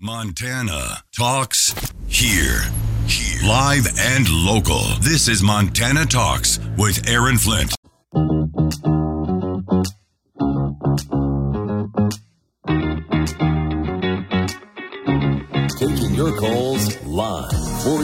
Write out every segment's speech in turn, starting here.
Montana Talks here. Live and local. This is Montana Talks with Aaron Flint. Taking your calls live.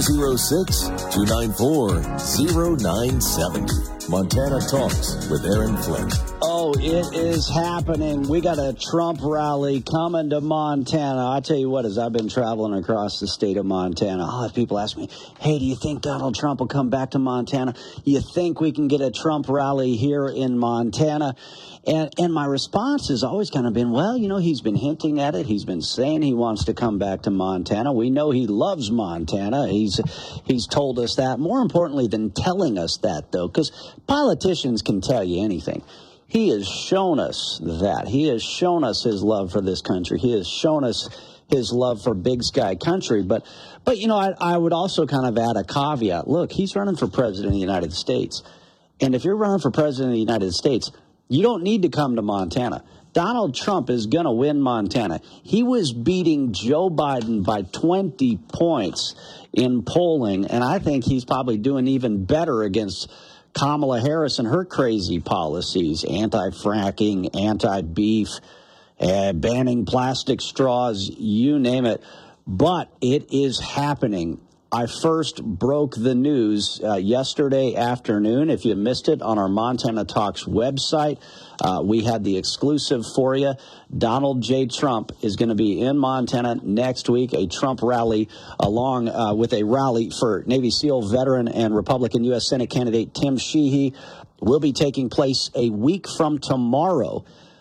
406-294-0970. Montana Talks with Aaron Flint. Oh, it is happening. We got a Trump rally coming to Montana. I tell you what, as I've been traveling across the state of Montana, I'll have people ask me, hey, do you think Donald Trump will come back to Montana? You think we can get a Trump rally here in Montana? And my response has always kind of been, well, you know, he's been hinting at it. He's been saying he wants to come back to Montana. We know he loves Montana. He's told us that. More importantly than telling us that, though, because politicians can tell you anything. He has shown us that. He has shown us his love for this country. He has shown us his love for Big Sky country. But you know, I would also kind of add a caveat. Look, he's running for president of the United States. And if you're running for president of the United States, you don't need to come to Montana. Donald Trump is going to win Montana. He was beating Joe Biden by 20 points in polling, and I think he's probably doing even better against Kamala Harris and her crazy policies, anti-fracking, anti-beef, banning plastic straws, you name it. But it is happening. I first broke the news yesterday afternoon. If you missed it, on our Montana Talks website, we had the exclusive for you. Donald J. Trump is going to be in Montana next week, a Trump rally along with a rally for Navy SEAL veteran and Republican U.S. Senate candidate Tim Sheehy will be taking place a week from tomorrow.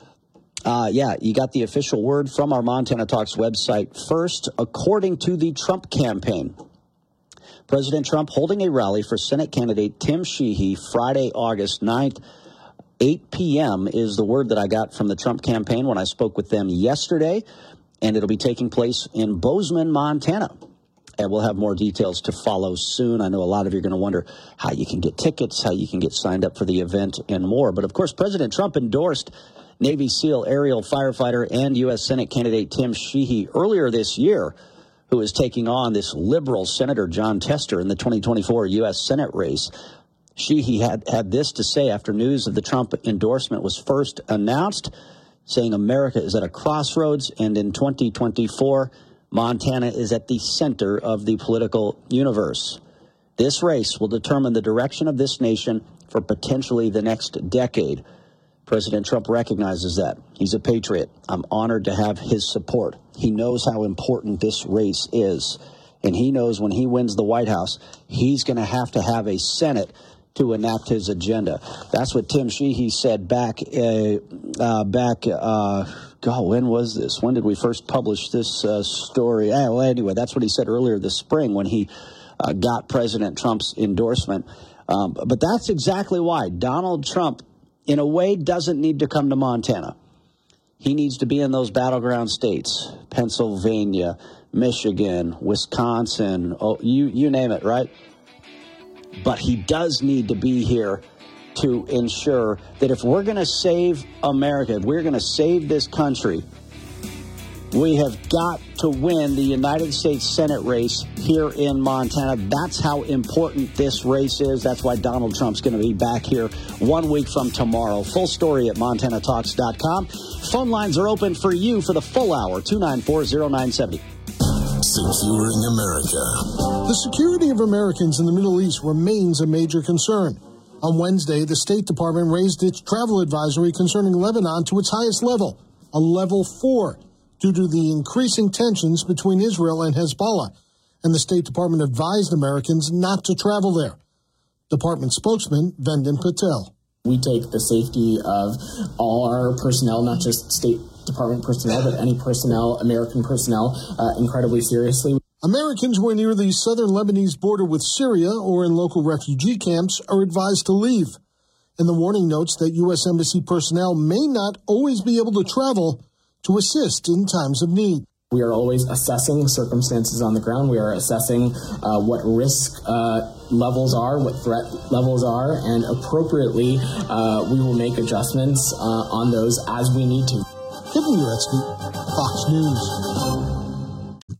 You got the official word from our Montana Talks website. First, according to the Trump campaign, President Trump holding a rally for Senate candidate Tim Sheehy Friday, August 9th. 8 p.m. is the word that I got from the Trump campaign when I spoke with them yesterday, and it'll be taking place in Bozeman, Montana. And we'll have more details to follow soon. I know a lot of you are going to wonder how you can get tickets, how you can get signed up for the event, and more. But, of course, President Trump endorsed Navy SEAL aerial firefighter and U.S. Senate candidate Tim Sheehy earlier this year, who is taking on this liberal Senator Jon Tester in the 2024 U.S. Senate race. Sheehy had this to say after news of the Trump endorsement was first announced, saying America is at a crossroads, and in 2024, Montana is at the center of the political universe. This race will determine the direction of this nation for potentially the next decade. President Trump recognizes that. He's a patriot. I'm honored to have his support. He knows how important this race is, and he knows when he wins the White House, he's going to have a Senate to enact his agenda. That's what Tim Sheehy said back, when was this? When did we first publish this story? Well, anyway, that's what he said earlier this spring when he got President Trump's endorsement. But that's exactly why Donald Trump, in a way, doesn't need to come to Montana. He needs to be in those battleground states, Pennsylvania, Michigan, Wisconsin, you name it, right? But he does need to be here to ensure that if we're going to save America, if we're going to save this country, we have got to win the United States Senate race here in Montana. That's how important this race is. That's why Donald Trump's going to be back here 1 week from tomorrow. Full story at MontanaTalks.com. Phone lines are open for you for the full hour, 294-0970. Securing America. The security of Americans in the Middle East remains a major concern. On Wednesday, the State Department raised its travel advisory concerning Lebanon to its highest level, a level 4. Due to the increasing tensions between Israel and Hezbollah, and the State Department advised Americans not to travel there. Department spokesman Vendon Patel. We take the safety of all our personnel, not just State Department personnel, but any personnel, American personnel, incredibly seriously. Americans who are near the southern Lebanese border with Syria or in local refugee camps are advised to leave. And the warning notes that U.S. Embassy personnel may not always be able to travel to assist in times of need. We are always assessing circumstances on the ground. We are assessing what risk levels are, what threat levels are, and appropriately we will make adjustments on those as we need to. Kevin Uretsky, Fox News.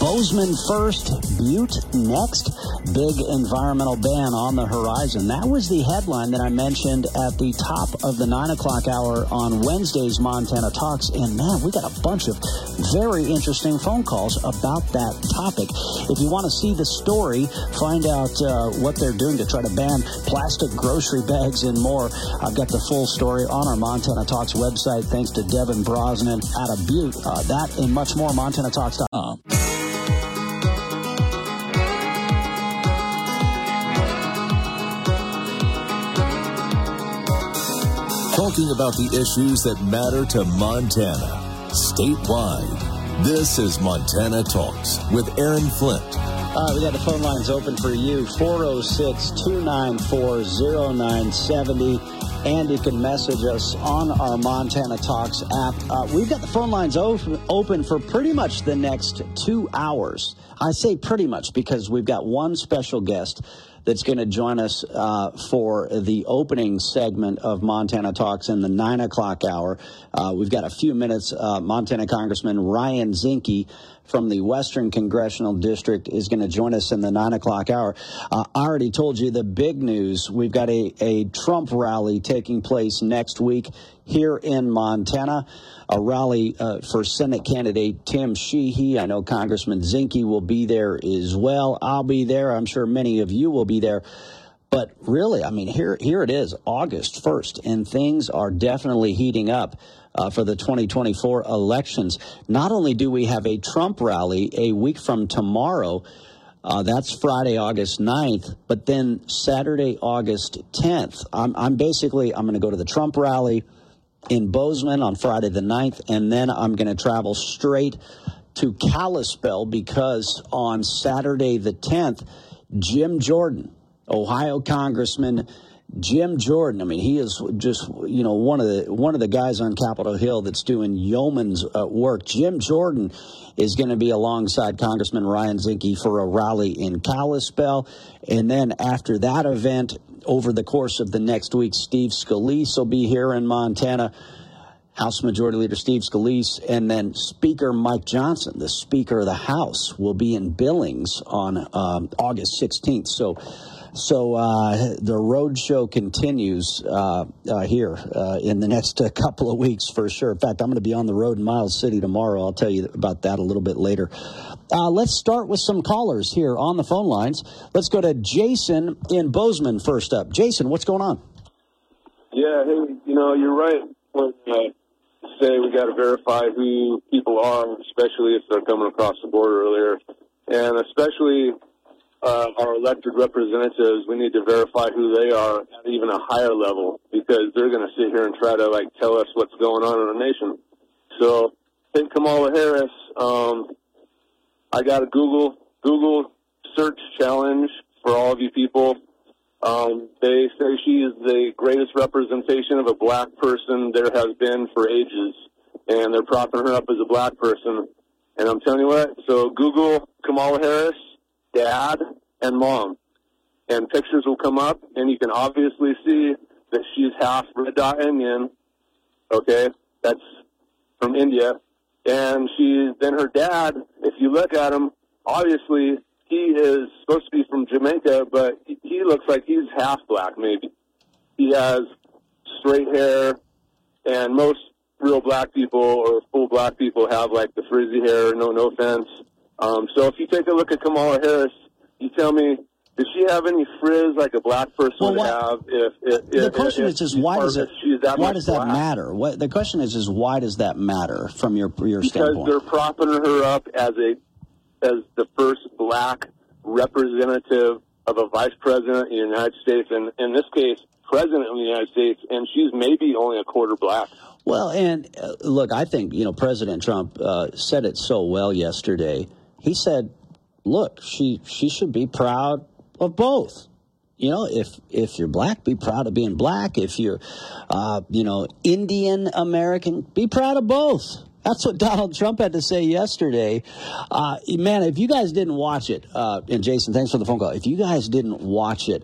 Bozeman first, Butte next. Big environmental ban on the horizon. That was the headline that I mentioned at the top of the 9 o'clock hour on Wednesday's Montana Talks. And man, we got a bunch of very interesting phone calls about that topic. If you want to see the story, find out what they're doing to try to ban plastic grocery bags and more, I've got the full story on our Montana Talks website. Thanks to Devin Brosnan out of Butte. That and much more, MontanaTalks.com. Talking about the issues that matter to Montana, statewide. This is Montana Talks with Aaron Flint. We got the phone lines open for you, 406-294-0970. And you can message us on our Montana Talks app. We've got the phone lines open for pretty much the next 2 hours. I say pretty much because we've got one special guest that's going to join us for the opening segment of Montana Talks in the 9 o'clock hour. We've got a few minutes. Montana Congressman Ryan Zinke from the Western Congressional District is going to join us in the 9 o'clock hour. I already told you the big news. We've got a Trump rally taking place next week here in Montana, a rally for Senate candidate Tim Sheehy. I know Congressman Zinke will be there as well. I'll be there. I'm sure many of you will be there. But really, I mean, here it is, August 1st, and things are definitely heating up for the 2024 elections. Not only do we have a Trump rally a week from tomorrow, that's Friday, August 9th, but then Saturday, August 10th, I'm going to go to the Trump rally in Bozeman on Friday the 9th, and then I'm going to travel straight to Kalispell because on Saturday the 10th, Jim Jordan, Ohio Congressman Jim Jordan, I mean, he is just, one of the guys on Capitol Hill that's doing yeoman's work. Jim Jordan is going to be alongside Congressman Ryan Zinke for a rally in Kalispell. And then after that event, over the course of the next week, Steve Scalise will be here in Montana, House Majority Leader Steve Scalise, and then Speaker Mike Johnson, the Speaker of the House, will be in Billings on August 16th. So the road show continues here in the next couple of weeks for sure. In fact, I'm going to be on the road in Miles City tomorrow. I'll tell you about that a little bit later. Let's start with some callers here on the phone lines. Let's go to Jason in Bozeman first up. Jason, what's going on? Yeah, hey, you're right when you say we got to verify who people are, especially if they're coming across the border earlier, and especially our elected representatives, we need to verify who they are at even a higher level because they're going to sit here and try to tell us what's going on in our nation. So, take Kamala Harris. I got a Google search challenge for all of you people. They say she is the greatest representation of a black person there has been for ages, and they're propping her up as a black person. And I'm telling you what, so Google Kamala Harris, dad, and mom, and pictures will come up, and you can obviously see that she's half Red Dot Indian, okay? That's from India. And then her dad, if you look at him, obviously he is supposed to be from Jamaica, but he looks like he's half black, maybe. He has straight hair, and most real black people or full black people have the frizzy hair, no offense. So if you take a look at Kamala Harris, you tell me, does she have any frizz like a black person would have? The question is why does that matter? The question is why does that matter from your standpoint? Because they're propping her up as the first black representative of a vice president in the United States, and in this case, president of the United States, and she's maybe only a quarter black. Well, and look, I think, President Trump said it so well yesterday. He said, look, she should be proud of both. If you're black, be proud of being black. If you're, Indian American, be proud of both. That's what Donald Trump had to say yesterday. Man, if you guys didn't watch it, and Jason, thanks for the phone call. If you guys didn't watch it,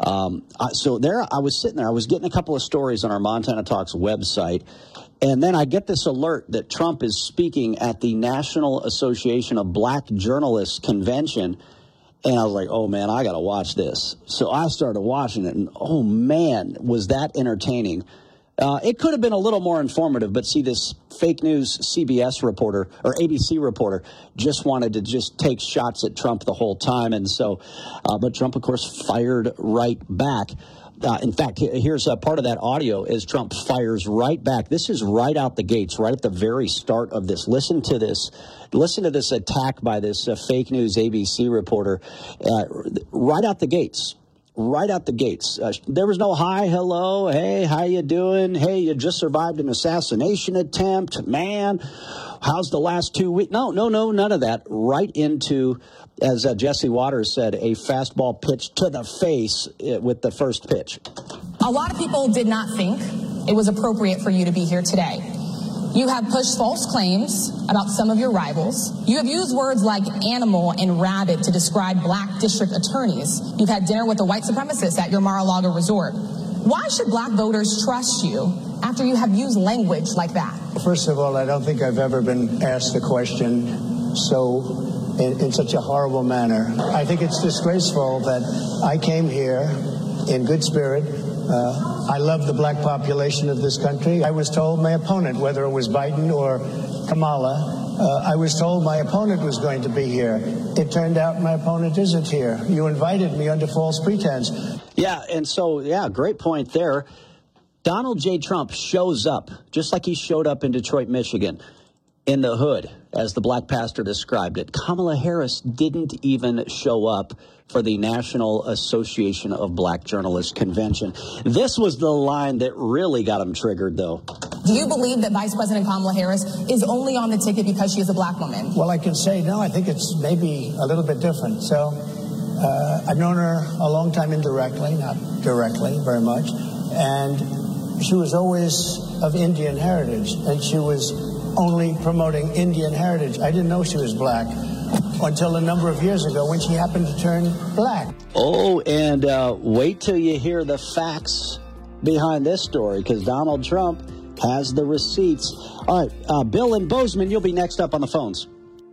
So there, I was sitting there. I was getting a couple of stories on our Montana Talks website, and then I get this alert that Trump is speaking at the National Association of Black Journalists Convention, and I was like, oh, man, I got to watch this. So I started watching it, and, oh, man, was that entertaining. It could have been a little more informative, but see, this fake news CBS reporter or ABC reporter just wanted to just take shots at Trump the whole time. And so, but Trump, of course, fired right back. In fact, here's a part of that audio as Trump fires right back. This is right out the gates, right at the very start of this. Listen to this. Listen to this attack by this fake news ABC reporter right out the gates. Right out the gates. There was no hi, hello, hey, how you doing? Hey, you just survived an assassination attempt. Man, how's the last 2 weeks? No, none of that. Right into, as Jesse Waters said, a fastball pitch to the face with the first pitch. A lot of people did not think it was appropriate for you to be here today. You have pushed false claims about some of your rivals. You have used words like animal and rabbit to describe black district attorneys. You've had dinner with a white supremacist at your Mar-a-Lago resort. Why should black voters trust you after you have used language like that? First of all, I don't think I've ever been asked a question in such a horrible manner. I think it's disgraceful that I came here in good spirit. I love the black population of this country. I was told my opponent, whether it was Biden or Kamala, I was told my opponent was going to be here. It turned out my opponent isn't here. You invited me under false pretense. Yeah, and so, yeah, great point there. Donald J. Trump shows up, just like he showed up in Detroit, Michigan, in the hood, as the black pastor described it. Kamala Harris didn't even show up for the National Association of Black Journalists Convention. This was the line that really got him triggered, though. Do you believe that Vice President Kamala Harris is only on the ticket because she is a black woman? Well, I can say no. I think it's maybe a little bit different. So I've known her a long time indirectly, not directly very much. And she was always of Indian heritage, and she was only promoting Indian heritage. I didn't know she was black until a number of years ago when she happened to turn black. Oh, and wait till you hear the facts behind this story, because Donald Trump has the receipts. All right, Bill in Bozeman, you'll be next up on the phones.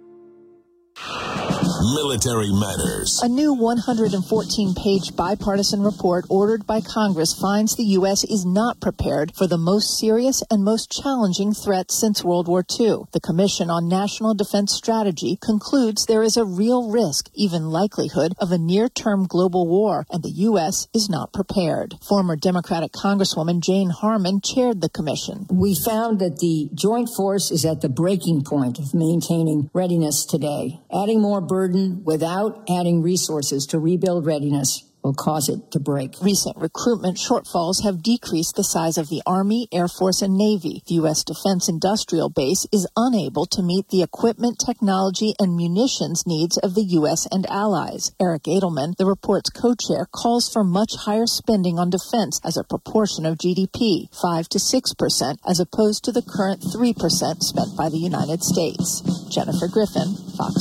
Military Matters. A new 114-page bipartisan report ordered by Congress finds the U.S. is not prepared for the most serious and most challenging threat since World War II. The Commission on National Defense Strategy concludes there is a real risk, even likelihood, of a near-term global war, and the U.S. is not prepared. Former Democratic Congresswoman Jane Harman chaired the commission. We found that the joint force is at the breaking point of maintaining readiness today. Adding more burden without adding resources to rebuild readiness will cause it to break. Recent recruitment shortfalls have decreased the size of the Army, Air Force, and Navy. The U.S. Defense Industrial Base is unable to meet the equipment, technology, and munitions needs of the U.S. and allies. Eric Edelman, the report's co-chair, calls for much higher spending on defense as a proportion of GDP, 5 to 6%, as opposed to the current 3% spent by the United States. Jennifer Griffin, Fox.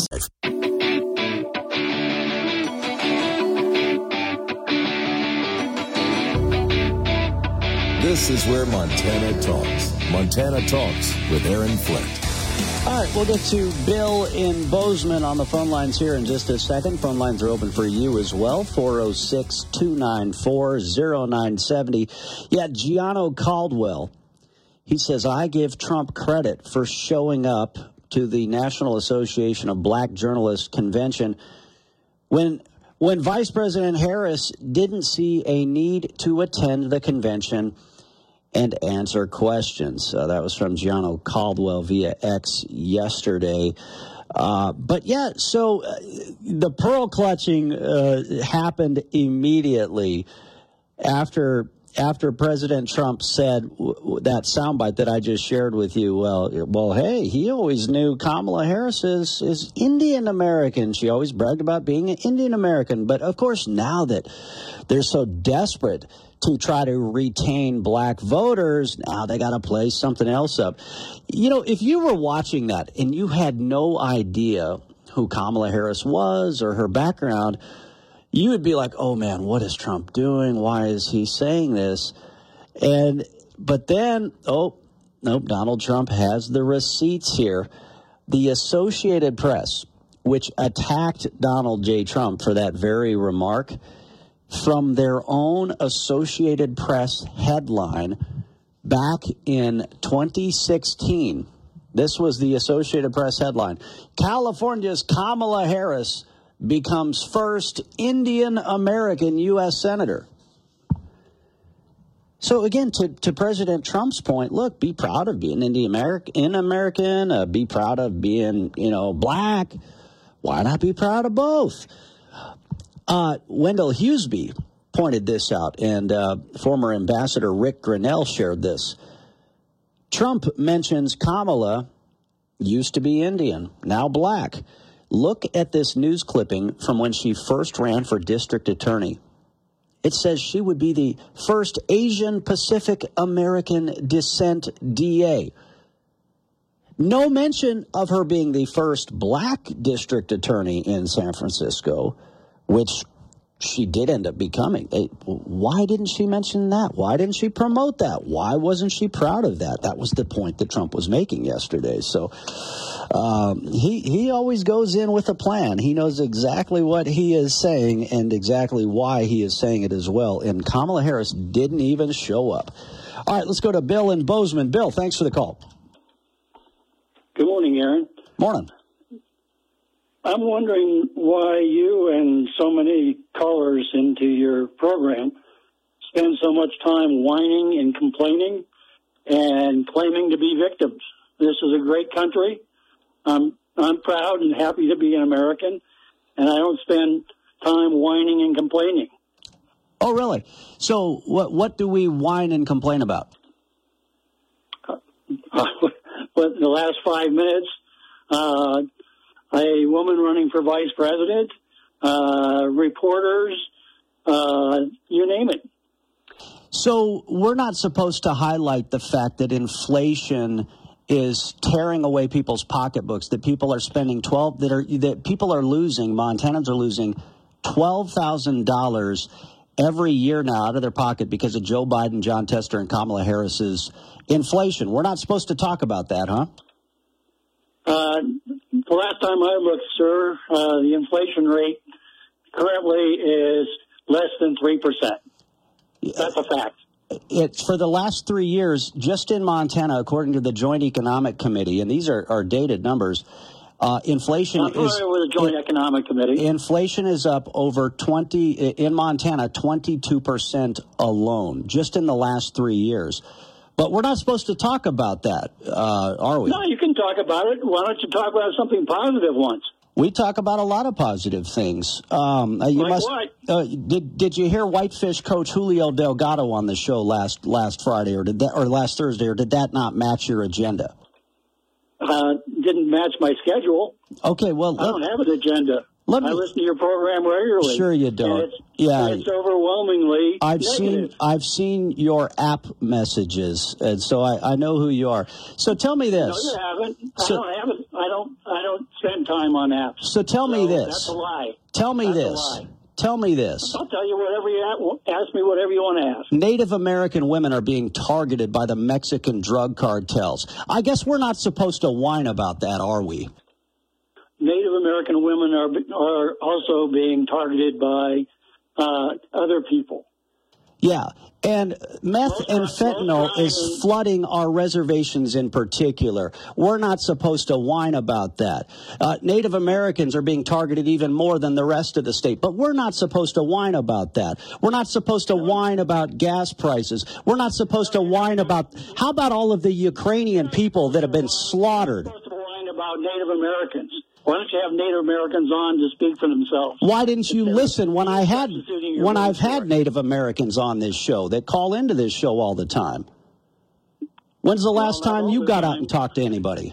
This is where Montana talks. Montana Talks with Aaron Flint. All right, we'll get to Bill in Bozeman on the phone lines here in just a second. Phone lines are open for you as well, 406-294-0970. Yeah, Gianno Caldwell, he says, I give Trump credit for showing up to the National Association of Black Journalists Convention when Vice President Harris didn't see a need to attend the convention and answer questions. That was from Gianno Caldwell via X yesterday. But yeah, so the pearl clutching happened immediately after President Trump said that soundbite that I just shared with you. Well, hey, he always knew Kamala Harris is Indian American. She always bragged about being an Indian American. But of course, now that they're so desperate to try to retain black voters, now they got to play something else up. You know, if you were watching that and you had no idea who Kamala Harris was or her background, you would be like, oh, man, what is Trump doing? Why is he saying this? But then, nope, Donald Trump has the receipts here. The Associated Press, which attacked Donald J. Trump for that very remark, from their own Associated Press headline back in 2016. This was the Associated Press headline. California's Kamala Harris becomes first Indian American U.S. Senator. So again, to President Trump's point, look, be proud of being Indian American, be proud of being, black. Why not be proud of both? Wendell Huseby pointed this out, and former Ambassador Rick Grinnell shared this. Trump mentions Kamala used to be Indian, now black. Look at this news clipping from when she first ran for district attorney. It says she would be the first Asian Pacific American descent DA. No mention of her being the first black district attorney in San Francisco, which she did end up becoming. Why didn't she mention that? Why didn't she promote that? Why wasn't she proud of that? That was the point that Trump was making yesterday. So he always goes in with a plan. He knows exactly what he is saying and exactly why he is saying it as well. And Kamala Harris didn't even show up. All right, let's go to Bill in Bozeman. Bill, thanks for the call. Good morning, Aaron. Morning. I'm wondering why you and so many callers into your program spend so much time whining and complaining and claiming to be victims. This is a great country. I'm proud and happy to be an American, and I don't spend time whining and complaining. Oh, really? So what do we whine and complain about? But in the last 5 minutes, a woman running for vice president, reporters, you name it. So we're not supposed to highlight the fact that inflation is tearing away people's pocketbooks, that people are spending that people are losing, Montanans are losing $12,000 every year now out of their pocket because of Joe Biden, John Tester, and Kamala Harris's inflation. We're not supposed to talk about that, huh? The last time I looked, sir, the inflation rate currently is less than 3%. That's a fact. It's for the last 3 years, just in Montana, according to the Joint Economic Committee, and these are dated numbers, inflation I'm familiar with the Joint Economic Committee. Inflation is up over in Montana, 22% alone, just in the last 3 years. But we're not supposed to talk about that, are we? No, you can talk about it. Why don't you talk about something positive once? We talk about a lot of positive things. What? Did you hear Whitefish coach Julio Delgado on the show last Friday, or last Thursday, or did that not match your agenda? Didn't match my schedule. Okay, well, I don't have an agenda. I listen to your program regularly. Sure you don't. It's overwhelmingly negative. I've seen your app messages, and so I know who you are. So tell me this. No, you haven't. I don't spend time on apps. So tell me this. That's a lie. Tell me this. Tell me this. I'll tell you whatever you ask me, whatever you want to ask. Native American women are being targeted by the Mexican drug cartels. I guess we're not supposed to whine about that, are we? Native American women are also being targeted by other people. Yeah, and meth and fentanyl is flooding our reservations in particular. We're not supposed to whine about that. Native Americans are being targeted even more than the rest of the state, but we're not supposed to whine about that. We're not supposed to whine about gas prices. We're not supposed to whine about, how about all of the Ukrainian people that have been slaughtered? We're supposed to whine about Native Americans. Why don't you have Native Americans on to speak for themselves? Why didn't you listen when I've had Native Americans on this show that call into this show all the time? When's the last time you got out and talked to anybody?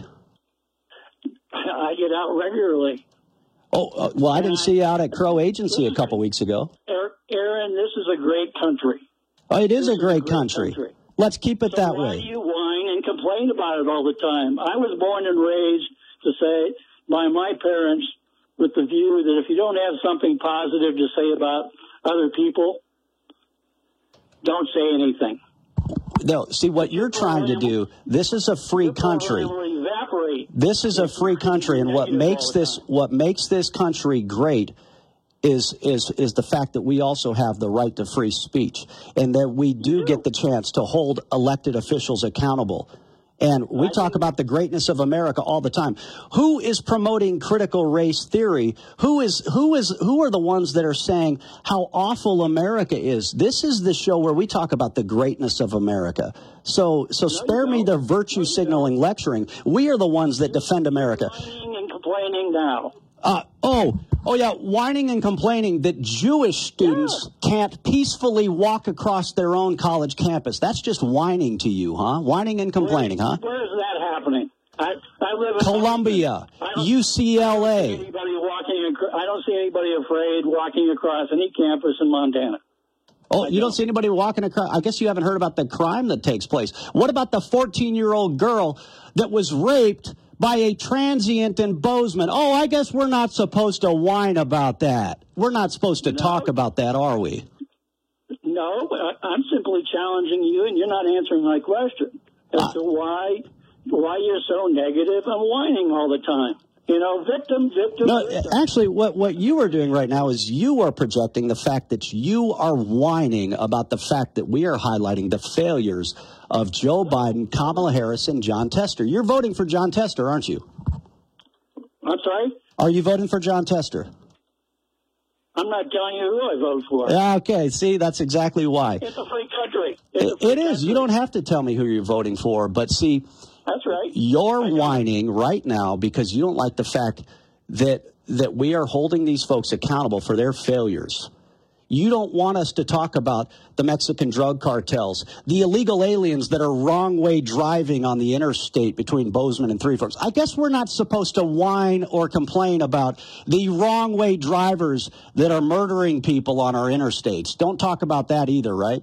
I get out regularly. Oh, well, I didn't see you out at Crow Agency a couple weeks ago. Aaron, this is a great country. Oh, it is a great country. Let's keep it that way. Why do you whine and complain about it all the time? I was born and raised to say by my parents with the view that if you don't have something positive to say about other people, don't say anything. No, see what you're trying to do. This is a free country. This is a free country, and what makes this country great is the fact that we also have the right to free speech, and that we do get the chance to hold elected officials accountable. And we talk about the greatness of America all the time. Who is promoting critical race theory? Who are the ones that are saying how awful America is? This is the show where we talk about the greatness of America. So spare me the virtue signaling lecturing. We are the ones that defend America. Whining and complaining now. Oh yeah, whining and complaining that Jewish students can't peacefully walk across their own college campus. That's just whining to you, huh? Whining and complaining, huh? Where is that happening? I live in Columbia, UCLA. I don't see anybody afraid walking across any campus in Montana. Oh, you don't see anybody walking across? I guess you haven't heard about the crime that takes place. What about the 14-year-old girl that was raped by a transient in Bozeman? Oh, I guess we're not supposed to whine about that. We're not supposed to talk about that, are we? No, I'm simply challenging you, and you're not answering my question as to why you're so negative and whining all the time. You know, victim. No, actually, what you are doing right now is you are projecting the fact that you are whining about the fact that we are highlighting the failures of Joe Biden, Kamala Harris, and Jon Tester. You're voting for Jon Tester, aren't you? I'm sorry? Are you voting for Jon Tester? I'm not telling you who I vote for. Okay, see, that's exactly why. It's a free country. It is. You don't have to tell me who you're voting for, but see, that's right. You're whining right now because you don't like the fact that we are holding these folks accountable for their failures. You don't want us to talk about the Mexican drug cartels, the illegal aliens that are wrong-way driving on the interstate between Bozeman and Three Forks. I guess we're not supposed to whine or complain about the wrong-way drivers that are murdering people on our interstates. Don't talk about that either, right?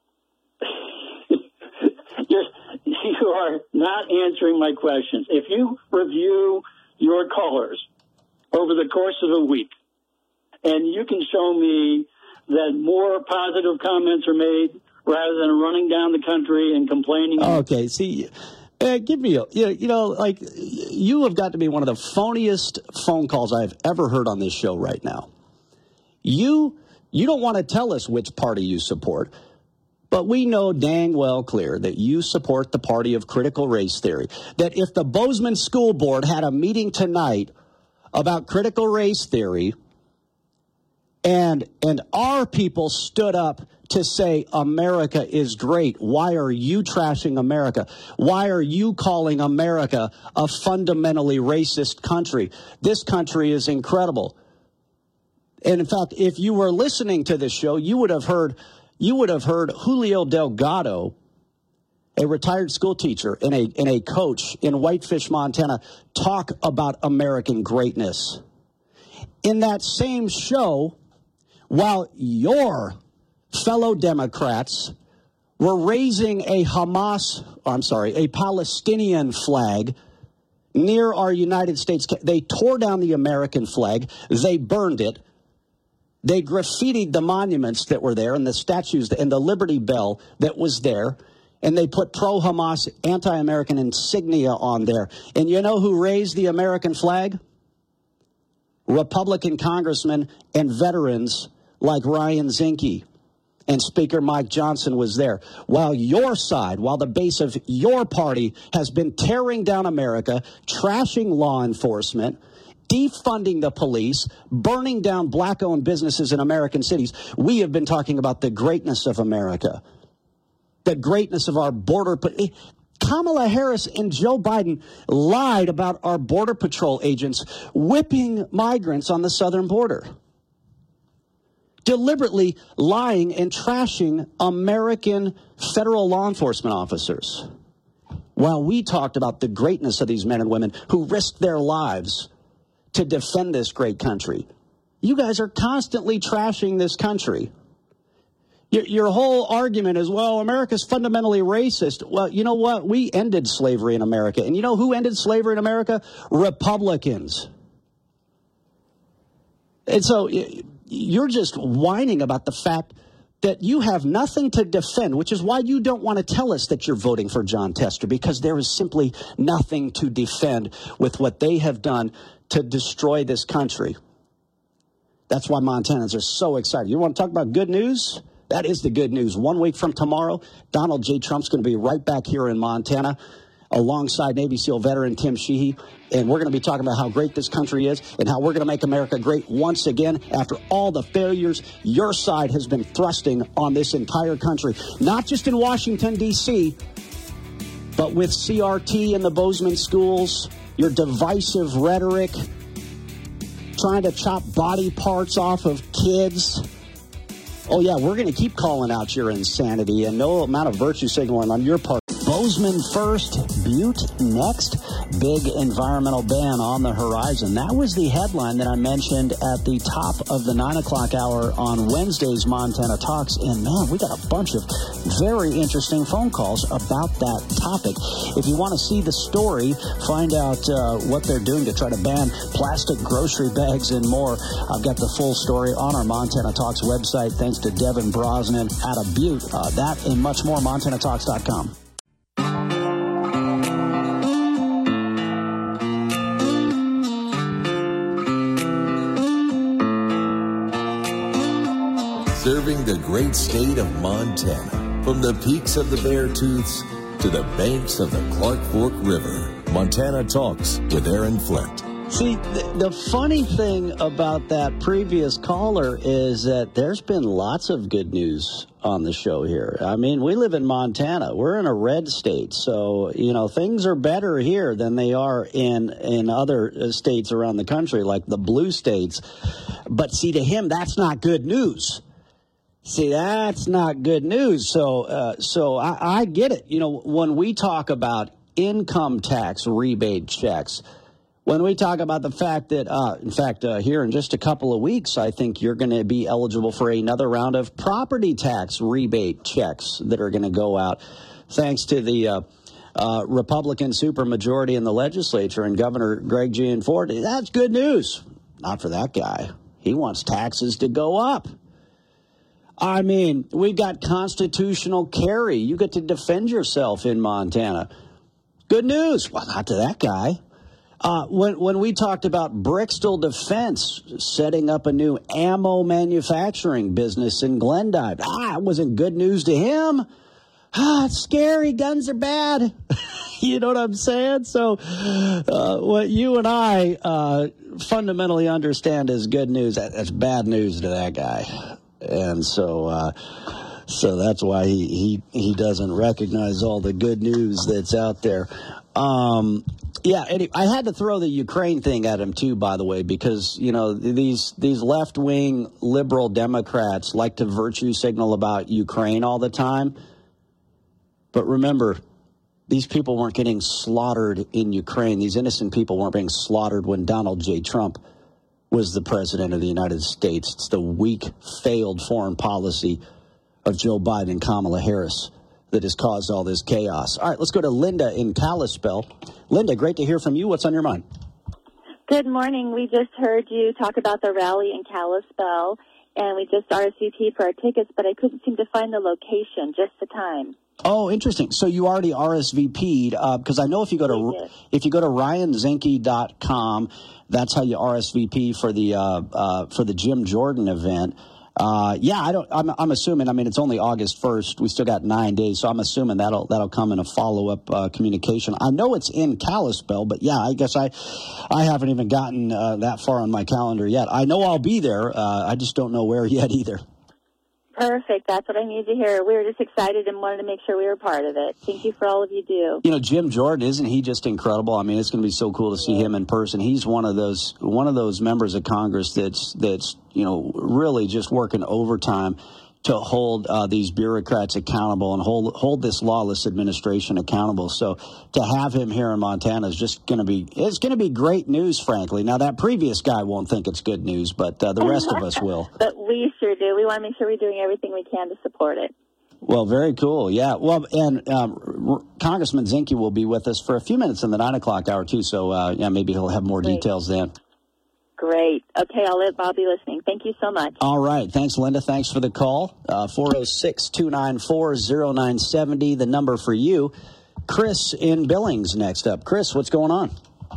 You are not answering my questions. If you review your callers over the course of a week, and you can show me that more positive comments are made rather than running down the country and complaining. Okay, see, give me you have got to be one of the phoniest phone calls I've ever heard on this show right now. You don't want to tell us which party you support. But we know dang well clear that you support the party of critical race theory. That if the Bozeman School Board had a meeting tonight about critical race theory and our people stood up to say America is great, why are you trashing America? Why are you calling America a fundamentally racist country? This country is incredible. And in fact, if you were listening to this show, you would have heard Julio Delgado, a retired school teacher and a coach in Whitefish, Montana, talk about American greatness. In that same show, while your fellow Democrats were raising a Palestinian flag near our United States, they tore down the American flag, they burned it. They graffitied the monuments that were there and the statues and the Liberty Bell that was there. And they put pro-Hamas, anti-American insignia on there. And you know who raised the American flag? Republican congressmen and veterans like Ryan Zinke. And Speaker Mike Johnson was there. While your side, while the base of your party has been tearing down America, trashing law enforcement, defunding the police, burning down black-owned businesses in American cities, we have been talking about the greatness of America, the greatness of our border. Kamala Harris and Joe Biden lied about our Border Patrol agents whipping migrants on the southern border, deliberately lying and trashing American federal law enforcement officers, while we talked about the greatness of these men and women who risked their lives to defend this great country. You guys are constantly trashing this country. Your whole argument is, well, America's fundamentally racist. Well, you know what? We ended slavery in America. And you know who ended slavery in America? Republicans. And so you're just whining about the fact that you have nothing to defend, which is why you don't want to tell us that you're voting for Jon Tester, because there is simply nothing to defend with what they have done to destroy this country. That's why Montanans are so excited. You want to talk about good news? That is the good news. 1 week from tomorrow, Donald J. Trump's going to be right back here in Montana alongside Navy SEAL veteran Tim Sheehy. And we're going to be talking about how great this country is and how we're going to make America great once again after all the failures your side has been thrusting on this entire country. Not just in Washington, D.C., but with CRT in the Bozeman schools, your divisive rhetoric, trying to chop body parts off of kids. Oh, yeah, we're going to keep calling out your insanity and no amount of virtue signaling on your part. Bozeman first, Butte next. Big environmental ban on the horizon. That was the headline that I mentioned at the top of the 9 o'clock hour on Wednesday's Montana Talks. And, man, we got a bunch of very interesting phone calls about that topic. If you want to see the story, find out what they're doing to try to ban plastic grocery bags and more, I've got the full story on our Montana Talks website. Thanks to Devin Brosnan out of Butte. That and much more, MontanaTalks.com. Serving the great state of Montana, from the peaks of the Beartooths to the banks of the Clark Fork River. Montana Talks with Aaron Flint. See, the funny thing about that previous caller is that there's been lots of good news on the show here. I mean, we live in Montana. We're in a red state, so, you know, things are better here than they are in other states around the country, like the blue states. But see, to him, that's not good news. See, that's not good news. So I get it. You know, when we talk about income tax rebate checks, when we talk about the fact that, in fact, here in just a couple of weeks, I think you're going to be eligible for another round of property tax rebate checks that are going to go out thanks to the Republican supermajority in the legislature and Governor Greg Gianforte. That's good news. Not for that guy. He wants taxes to go up. I mean, we've got constitutional carry. You get to defend yourself in Montana. Good news. Well, not to that guy. When we talked about Brickstall Defense setting up a new ammo manufacturing business in Glendive, it wasn't good news to him. It's scary. Guns are bad. You know what I'm saying? So what you and I fundamentally understand as good news, that's bad news to that guy. And so that's why he doesn't recognize all the good news that's out there. Anyway, I had to throw the Ukraine thing at him too, by the way, because, you know, these left-wing liberal Democrats like to virtue signal about Ukraine all the time. But remember, these people weren't getting slaughtered in Ukraine. These innocent people weren't being slaughtered when Donald J. Trump was the president of the United States. It's the weak, failed foreign policy of Joe Biden and Kamala Harris that has caused all this chaos. All right, let's go to Linda in Kalispell. Linda, great to hear from you. What's on your mind? Good morning. We just heard you talk about the rally in Kalispell, and we just RSVP'd for our tickets, but I couldn't seem to find the location, just the time. Oh, interesting. So you already RSVP'd, because I know if you go to ryanzinke.com, that's how you RSVP for the Jim Jordan event. I'm assuming. I mean, it's only August 1st. We still got 9 days, so I'm assuming that'll come in a follow-up communication. I know it's in Kalispell, but yeah, I guess I haven't even gotten that far on my calendar yet. I know I'll be there. I just don't know where yet either. Perfect. That's what I need to hear. We were just excited and wanted to make sure we were part of it. Thank you for all of you do. You know, Jim Jordan, isn't he just incredible? I mean, it's going to be so cool to see him in person. He's one of those members of Congress that's you know, really just working overtime to hold these bureaucrats accountable and hold this lawless administration accountable. So to have him here in Montana is just going to be great news, frankly. Now, that previous guy won't think it's good news, but the rest of us will. But we sure do. We want to make sure we're doing everything we can to support it. Well, very cool. Yeah. Well, and Congressman Zinke will be with us for a few minutes in the 9 o'clock hour, too. So, maybe he'll have more details then. Great. Okay, I'll be listening. Thank you so much. All right. Thanks, Linda. Thanks for the call. 406-294-0970, the number for you. Chris in Billings next up. Chris, what's going on?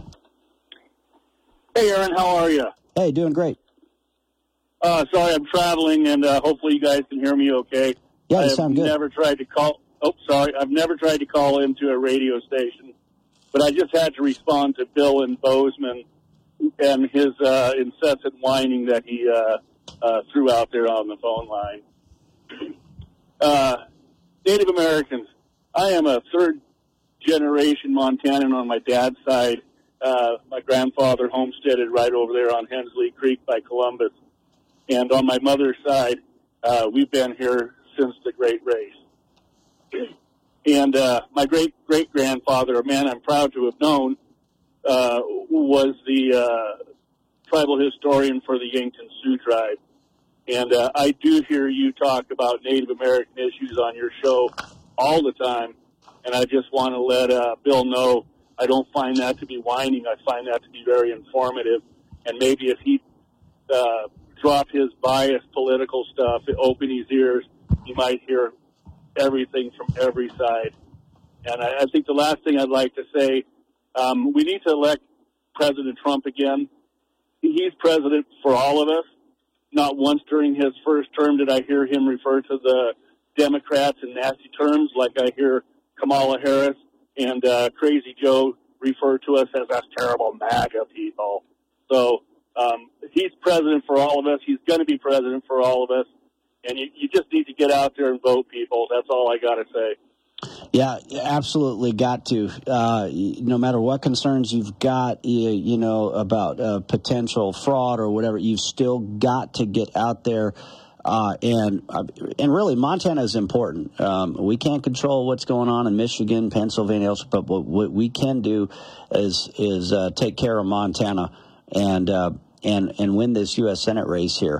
Hey, Aaron, how are you? Hey, doing great. Sorry, I'm traveling, and hopefully you guys can hear me okay. Yeah, you sound good. I've never tried to call into a radio station, but I just had to respond to Bill in Bozeman and his incessant whining that he threw out there on the phone line. Native Americans. I am a third-generation Montanan on my dad's side. My grandfather homesteaded right over there on Hensley Creek by Columbus. And on my mother's side, we've been here since the Great Race. And my great-great-grandfather, a man I'm proud to have known, was the tribal historian for the Yankton Sioux tribe. And I do hear you talk about Native American issues on your show all the time. And I just want to let Bill know I don't find that to be whining. I find that to be very informative. And maybe if he drop his biased political stuff, open his ears, he might hear everything from every side. And I think the last thing I'd like to say, we need to elect President Trump again. He's president for all of us. Not once during his first term did I hear him refer to the Democrats in nasty terms like I hear Kamala Harris and Crazy Joe refer to us as terrible MAGA people. So he's president for all of us. He's going to be president for all of us. And you just need to get out there and vote, people. That's all I got to say. Yeah, absolutely got to. No matter what concerns you've got, about potential fraud or whatever, you've still got to get out there. And really, Montana is important. We can't control what's going on in Michigan, Pennsylvania, but what we can do is take care of Montana and win this U.S. Senate race here.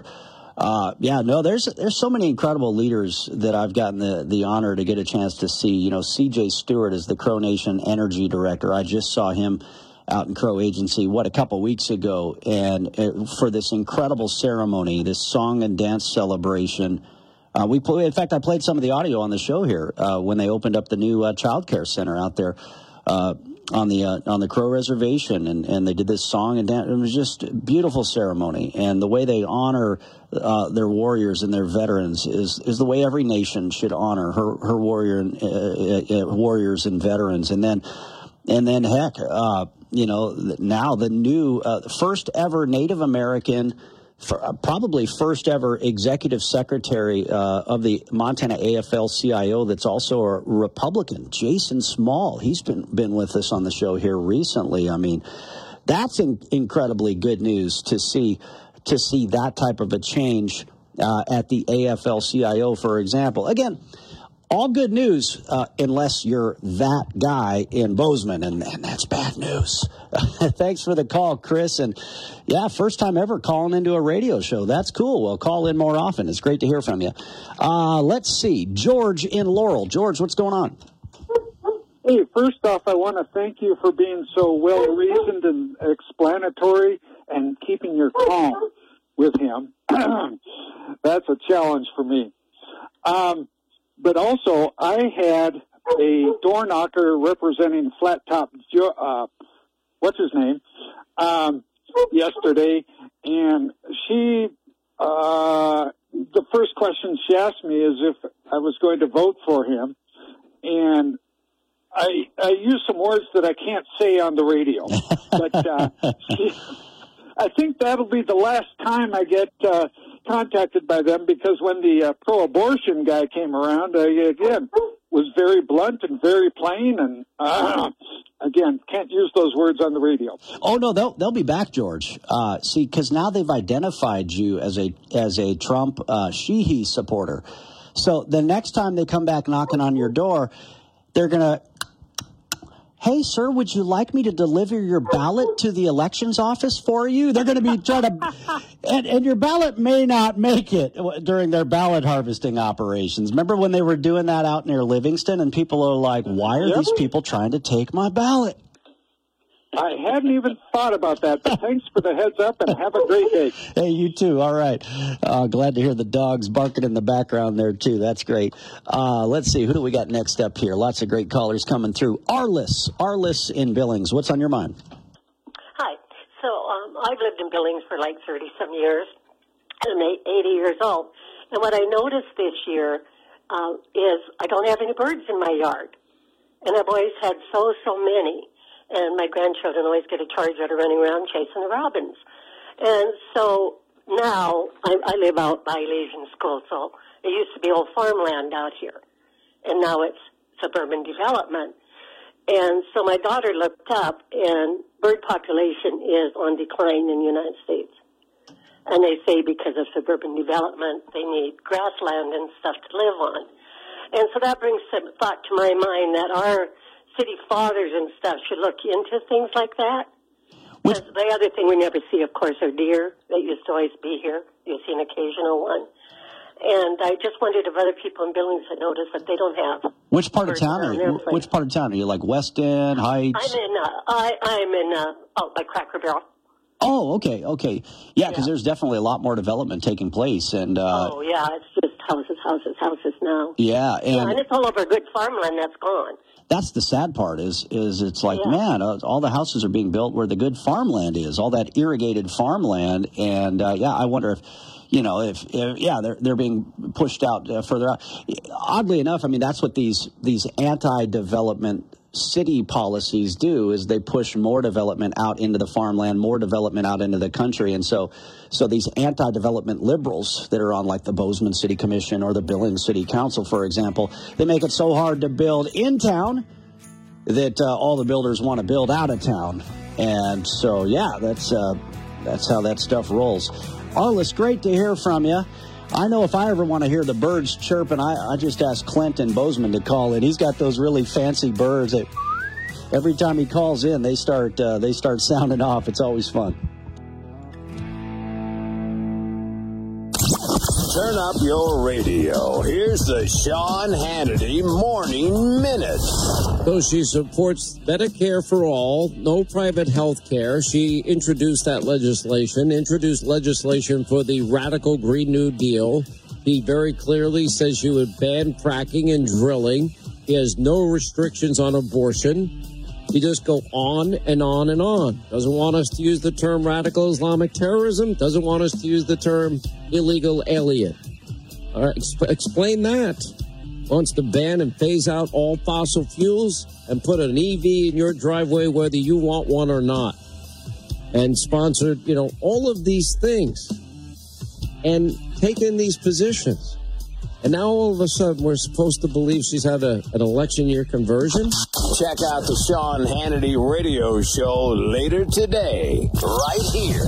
There's so many incredible leaders that I've gotten the honor to get a chance to see. C.J. Stewart is the Crow Nation Energy Director. I just saw him out in Crow Agency, a couple weeks ago, and for this incredible ceremony, this song and dance celebration. In fact, I played some of the audio on the show here when they opened up the new child care center out there on the Crow Reservation, and they did this song and dance. It was just a beautiful ceremony, and the way they honor their warriors and their veterans is the way every nation should honor her warriors and veterans. And then heck, now the new first ever Native American, probably first ever executive secretary of the Montana AFL-CIO that's also a Republican, Jason Small. He's been with us on the show here recently. I mean, that's incredibly good news to see that type of a change at the AFL-CIO, for example. Again, all good news unless you're that guy in Bozeman, and that's bad news. Thanks for the call, Chris. And, first time ever calling into a radio show. That's cool. Well, call in more often. It's great to hear from you. Let's see. George in Laurel. George, what's going on? Hey, first off, I want to thank you for being so well-reasoned and explanatory and keeping your calm with him. That's a challenge for me. But also, I had a door knocker representing Flat Top, what's his name, yesterday, and she, the first question she asked me is if I was going to vote for him, and I used some words that I can't say on the radio, but I think that'll be the last time I get contacted by them, because when the pro-abortion guy came around, again, was very blunt and very plain, and again, can't use those words on the radio. Oh no, they'll be back, George. See, because now they've identified you as a Trump Sheehy supporter. So the next time they come back knocking on your door, they're gonna, hey, sir, would you like me to deliver your ballot to the elections office for you? They're going to be trying to, and your ballot may not make it during their ballot harvesting operations. Remember when they were doing that out near Livingston, and people are like, why are these people trying to take my ballot? I hadn't even thought about that, but thanks for the heads up, and have a great day. Hey, you too. All right. Glad to hear the dogs barking in the background there, too. That's great. Let's see. Who do we got next up here? Lots of great callers coming through. Arliss in Billings. What's on your mind? Hi. So I've lived in Billings for like 30-some years. I'm 80 years old. And what I noticed this year is I don't have any birds in my yard. And I've always had so many. And my grandchildren always get a charge out of running around chasing the robins. And so now I live out by Elysian School, so it used to be old farmland out here. And now it's suburban development. And so my daughter looked up, and bird population is on decline in the United States. And they say because of suburban development, they need grassland and stuff to live on. And so that brings some thought to my mind that our city fathers and stuff should look into things like that. Because the other thing we never see, of course, are deer. They used to always be here. You see an occasional one. And I just wondered if other people in Billings had noticed that they don't have. Which part of town are you? Which part of town are you? Like West End, Heights? I'm in by Cracker Barrel. Oh, okay. Yeah, because there's definitely a lot more development taking place, and it's just houses now. Yeah, and it's all over good farmland that's gone. That's the sad part is it's like, man, all the houses are being built where the good farmland is, all that irrigated farmland, and I wonder if, they're being pushed out further out. Oddly enough, I mean, that's what these anti-development city policies do, is they push more development out into the farmland, more development out into the country. And so these anti-development liberals that are on like the Bozeman City Commission or the Billings City Council, for example, they make it so hard to build in town that all the builders want to build out of town. And so, that's how that stuff rolls. Arliss, great to hear from you. I know if I ever want to hear the birds chirping, I just ask Clint in Bozeman to call in. He's got those really fancy birds that every time he calls in, they start sounding off. It's always fun. Turn up your radio. Here's the Sean Hannity Morning Minute. So she supports Medicare for all, no private health care. She introduced legislation for the radical Green New Deal. He very clearly says she would ban fracking and drilling. He has no restrictions on abortion. He just go on and on and on. Doesn't want us to use the term radical Islamic terrorism. Doesn't want us to use the term illegal alien. All right, explain that. Wants to ban and phase out all fossil fuels and put an EV in your driveway whether you want one or not. And sponsored, all of these things. And taken these positions. And now all of a sudden we're supposed to believe she's had an election year conversion? Check out the Sean Hannity radio show later today, right here.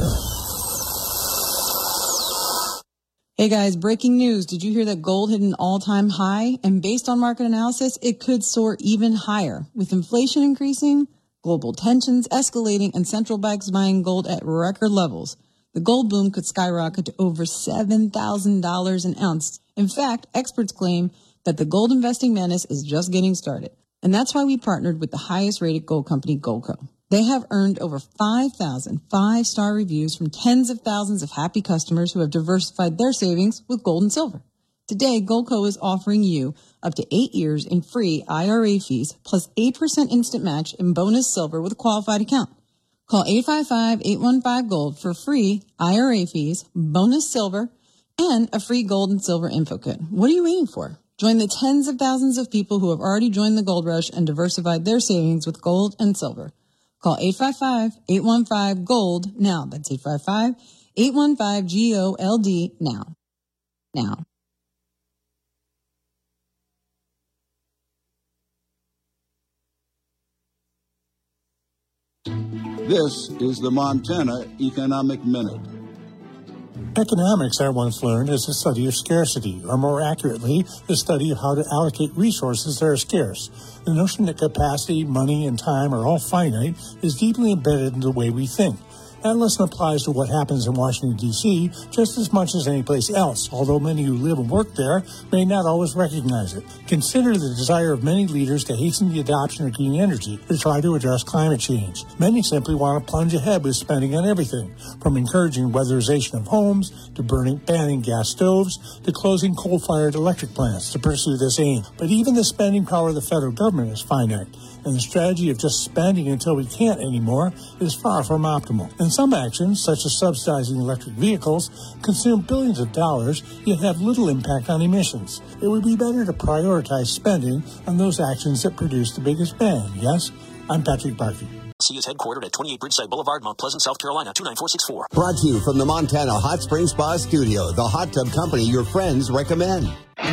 Hey guys, breaking news. Did you hear that gold hit an all-time high? And based on market analysis, it could soar even higher. With inflation increasing, global tensions escalating, and central banks buying gold at record levels, the gold boom could skyrocket to over $7,000 an ounce. In fact, experts claim that the gold investing menace is just getting started. And that's why we partnered with the highest-rated gold company, Goldco. They have earned over 5,000 five-star reviews from tens of thousands of happy customers who have diversified their savings with gold and silver. Today, Goldco is offering you up to 8 years in free IRA fees plus 8% instant match in bonus silver with a qualified account. Call 855-815-GOLD for free IRA fees, bonus silver, and a free gold and silver info kit. What are you waiting for? Join the tens of thousands of people who have already joined the gold rush and diversified their savings with gold and silver. Call 855-815-GOLD now. That's 855-815-GOLD now. This is the Montana Economic Minute. Economics, I once learned, is the study of scarcity, or more accurately, the study of how to allocate resources that are scarce. The notion that capacity, money, and time are all finite is deeply embedded in the way we think. That lesson applies to what happens in Washington, D.C. just as much as any place else, although many who live and work there may not always recognize it. Consider the desire of many leaders to hasten the adoption of green energy to try to address climate change. Many simply want to plunge ahead with spending on everything, from encouraging weatherization of homes, to banning gas stoves, to closing coal-fired electric plants to pursue this aim. But even the spending power of the federal government is finite, and the strategy of just spending until we can't anymore is far from optimal. And some actions, such as subsidizing electric vehicles, consume billions of dollars, yet have little impact on emissions. It would be better to prioritize spending on those actions that produce the biggest bang, yes? I'm Patrick Barkey. C is headquartered at 28 Bridgeside Boulevard, Mount Pleasant, South Carolina, 29464. Brought to you from the Montana Hot Spring Spa Studio, the hot tub company your friends recommend.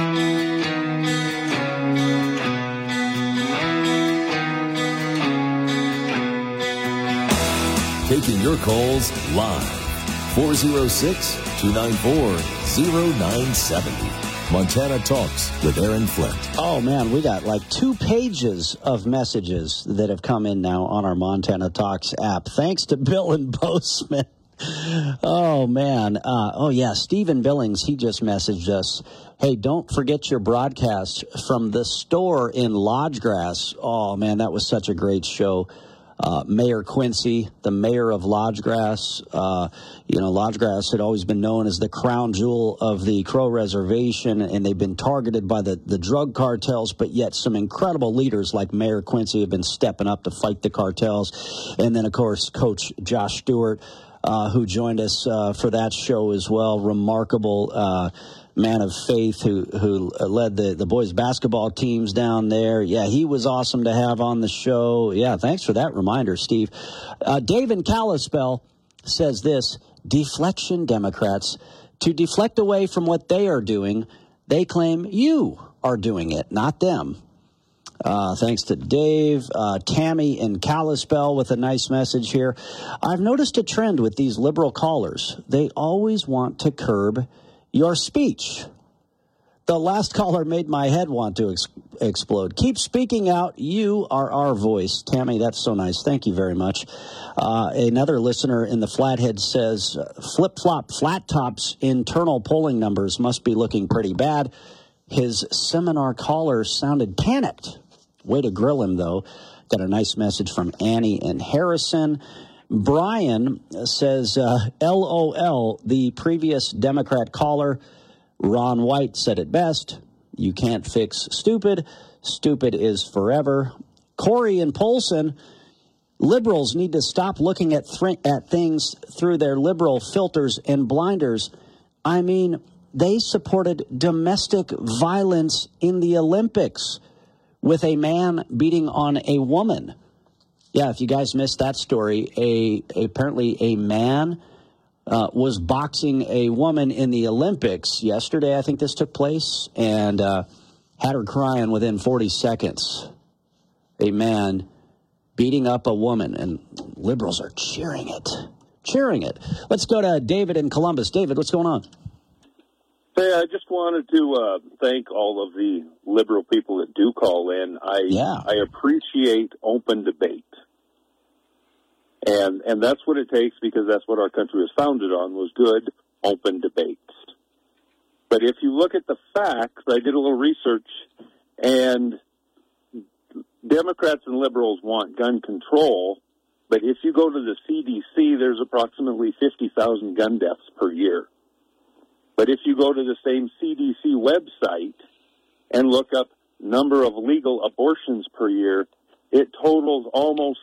Taking your calls live. 406-294-0970. Montana Talks with Aaron Flint. Oh, man, we got like 2 pages of messages that have come in now on our Montana Talks app. Thanks to Bill and Bozeman. Oh, man. Stephen Billings, he just messaged us. Hey, don't forget your broadcast from the store in Lodgegrass. Oh, man, that was such a great show. Mayor Quincy, the mayor of Lodgegrass. Lodgegrass had always been known as the crown jewel of the Crow Reservation, and they've been targeted by the drug cartels, but yet some incredible leaders like Mayor Quincy have been stepping up to fight the cartels. And then, of course, Coach Josh Stewart, who joined us for that show as well. Remarkable man of faith who led the boys basketball teams down there. Yeah, he was awesome to have on the show. Yeah, thanks for that reminder, Steve. Dave in Kalispell says this: deflection Democrats. To deflect away from what they are doing, they claim you are doing it, not them. Thanks to Dave. Tammy in Kalispell with a nice message here. I've noticed a trend with these liberal callers. They always want to curb your speech. The last caller made my head want to explode. Keep speaking out. You are our voice. Tammy, that's so nice. Thank you very much. Another listener in the Flathead says, flip-flop flat tops internal polling numbers must be looking pretty bad. His seminar caller sounded panicked. Way to grill him, though. Got a nice message from Annie and Harrison. Brian says, LOL, the previous Democrat caller, Ron White, said it best. You can't fix stupid. Stupid is forever. Corey and Polson, liberals need to stop looking at things through their liberal filters and blinders. I mean, they supported domestic violence in the Olympics with a man beating on a woman. Yeah, if you guys missed that story, apparently a man was boxing a woman in the Olympics yesterday. I think this took place, and had her crying within 40 seconds. A man beating up a woman, and liberals are cheering it. Let's go to David in Columbus. David, what's going on? Hey, I just wanted to thank all of the liberal people that do call in. I appreciate open debate. And that's what it takes, because that's what our country was founded on, was good, open debates. But if you look at the facts, I did a little research, and Democrats and liberals want gun control, but if you go to the CDC, there's approximately 50,000 gun deaths per year. But if you go to the same CDC website and look up number of legal abortions per year, it totals almost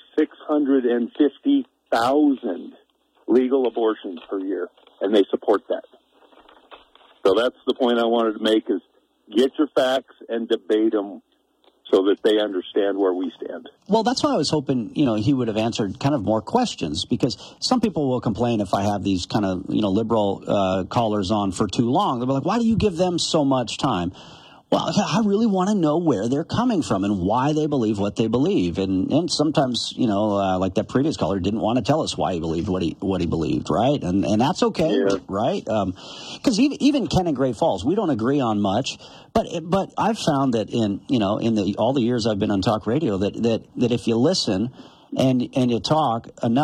650,000 legal abortions per year, and they support that. So that's the point I wanted to make, is get your facts and debate them so that they understand where we stand. Well, that's why I was hoping, he would have answered kind of more questions, because some people will complain if I have these kind of, liberal callers on for too long. They'll be like, why do you give them so much time? Well, I really want to know where they're coming from and why they believe what they believe. And sometimes, like that previous caller didn't want to tell us why he believed what he believed, right? And that's okay, yeah. Right? Because even Ken in Great Falls, we don't agree on much. But I've found that in all the years I've been on talk radio that if you listen and you talk enough,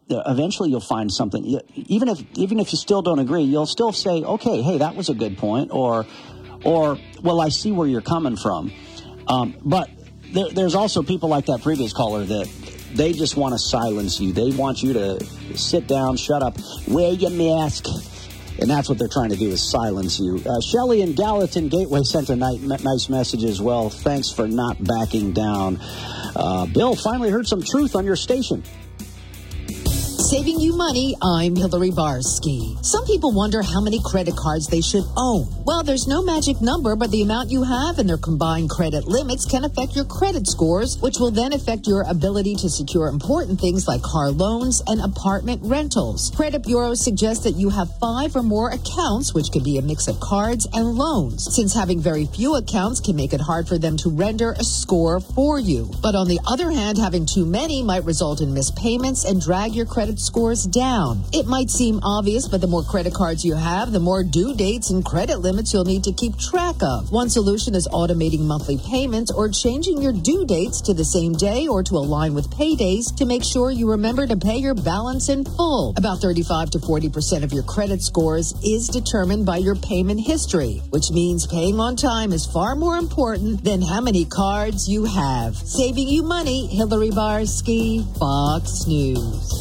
eventually you'll find something. Even if you still don't agree, you'll still say, okay, hey, that was a good point, or well, I see where you're coming from. But there's also people like that previous caller that they just want to silence you. They want you to sit down, shut up, wear your mask. And that's what they're trying to do, is silence you. Shelley in Gallatin Gateway sent a nice message as well. Thanks for not backing down. Bill, finally heard some truth on your station. Saving you money, I'm Hillary Barsky. Some people wonder how many credit cards they should own. Well, there's no magic number, but the amount you have and their combined credit limits can affect your credit scores, which will then affect your ability to secure important things like car loans and apartment rentals. Credit bureaus suggest that you have 5 or more accounts, which could be a mix of cards and loans, since having very few accounts can make it hard for them to render a score for you. But on the other hand, having too many might result in missed payments and drag your credit scores down. It might seem obvious, but the more credit cards you have, the more due dates and credit limits you'll need to keep track of. One solution is automating monthly payments or changing your due dates to the same day or to align with paydays to make sure you remember to pay your balance in full. About 35 to 40% of your credit scores is determined by your payment history, which means paying on time is far more important than how many cards you have. Saving you money, Hillary Barsky, Fox News.